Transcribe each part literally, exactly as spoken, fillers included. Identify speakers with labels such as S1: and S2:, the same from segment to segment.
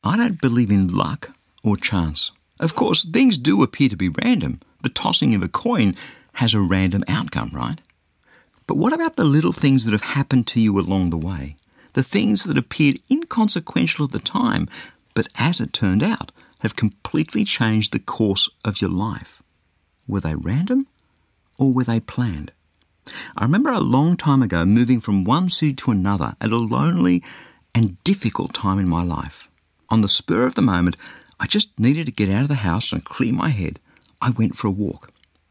S1: I don't believe in luck or chance. Of course, things do appear to be random. The tossing of a coin has a random outcome, right? But what about the little things that have happened to you along the way? The things that appeared inconsequential at the time, but as it turned out, have completely changed the course of your life. Were they random or were they planned? I remember a long time ago moving from one city to another at a lonely and difficult time in my life. On the spur of the moment, I just needed to get out of the house and clear my head. I went for a walk.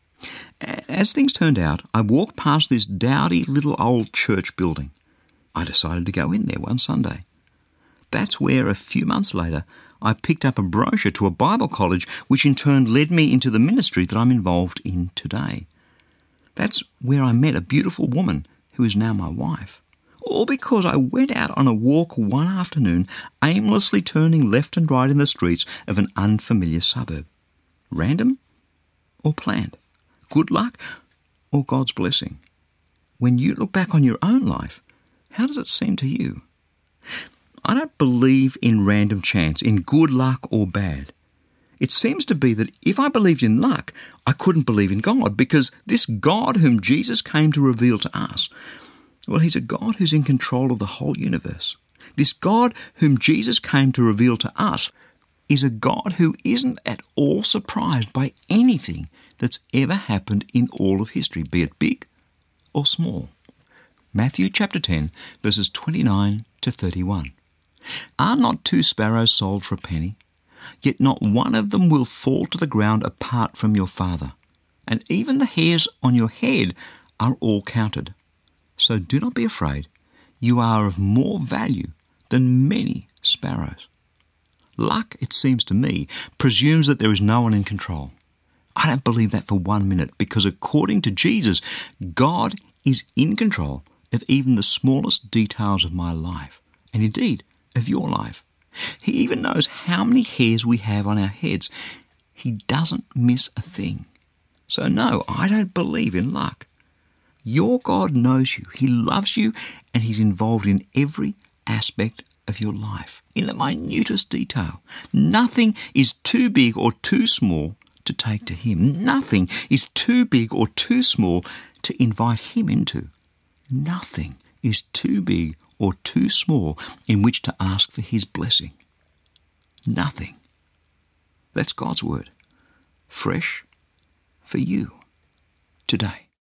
S1: As things turned out, I walked past this dowdy little old church building. I decided to go in there one Sunday. That's where, a few months later, I picked up a brochure to a Bible college, which in turn led me into the ministry that I'm involved in today. That's where I met a beautiful woman who is now my wife. All because I went out on a walk one afternoon, aimlessly turning left and right in the streets of an unfamiliar suburb. Random or planned? Good luck or God's blessing? When you look back on your own life, how does it seem to you? I don't believe in random chance, in good luck or bad. It seems to be that if I believed in luck, I couldn't believe in God, because this God whom Jesus came to reveal to us, well, he's a God who's in control of the whole universe. This God whom Jesus came to reveal to us is a God who isn't at all surprised by anything that's ever happened in all of history, be it big or small. Matthew chapter ten, verses twenty-nine to thirty-one. Are not two sparrows sold for a penny? Yet not one of them will fall to the ground apart from your Father. And even the hairs on your head are all counted. So do not be afraid. You are of more value than many sparrows. Luck, it seems to me, presumes that there is no one in control. I don't believe that for one minute, because according to Jesus, God is in control of even the smallest details of my life, and indeed of your life. He even knows how many hairs we have on our heads. He doesn't miss a thing. So no, I don't believe in luck. Your God knows you. He loves you, and he's involved in every aspect of your life, in the minutest detail. Nothing is too big or too small to take to him. Nothing is too big or too small to invite him into. Nothing is too big or too small in which to ask for his blessing. Nothing. That's God's word, fresh for you today.